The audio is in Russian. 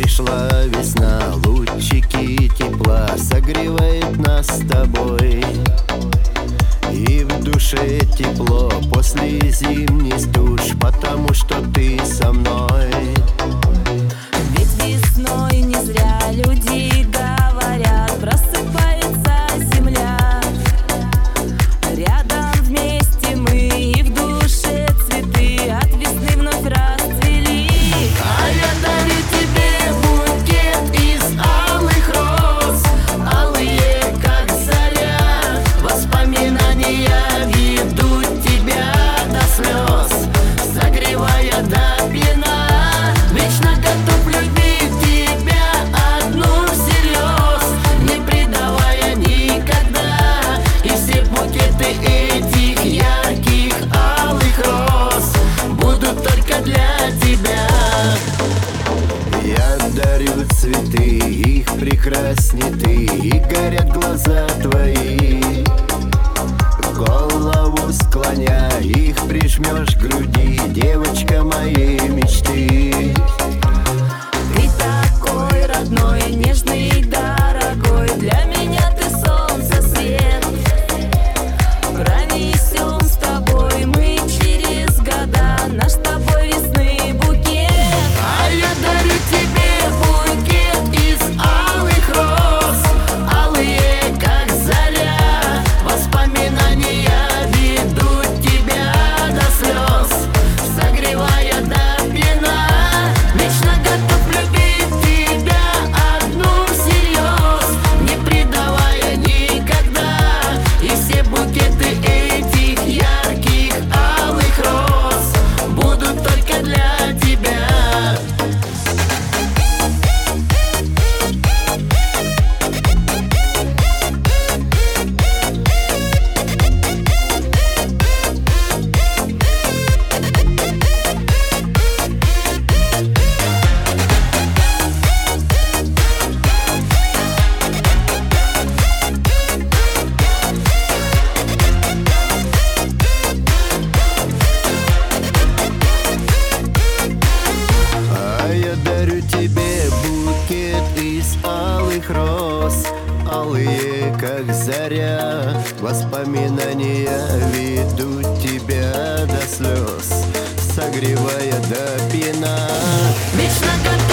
Пришла весна, лучики тепла согревает нас с тобой. И в душе тепло после зимний стуж, потому что ты со мной. Ведь весной не зря люди говорят, просыпается земля. Рядом вместе мы, и в душе цветы от весны вновь расцвели. А я дарю тебе букет из алых роз, алые, как заря. Воспоминания ведут тебя до слез, согревая до пьяна. Вечно готов любить тебя одну всерьез, не предавая никогда. И все букеты этих ярких алых роз будут только для тебя. Я дарю цветы, их прекрасней ты, и горят глаза твои. Голову склоня, их прижмешь к груди, девочка моей мечты. Ты такой родной, нежный, дорогой, для меня ты солнце, свет. Пронесем с тобой мы через года наш с тобой весны букет. А я дарю тебе букет из алых роз, алые, как заря. Воспоминания ведут тебя до слез, согревая до пьяна. Вечно готов любить тебя одну всерьез, не предавая никогда. И все букеты этих ярких алых роз будут только для тебя. А я дарю тебе букет из алых роз, алые, как заря. Воспоминания ведут тебя до слез, согревая до пьяна. Вечно готов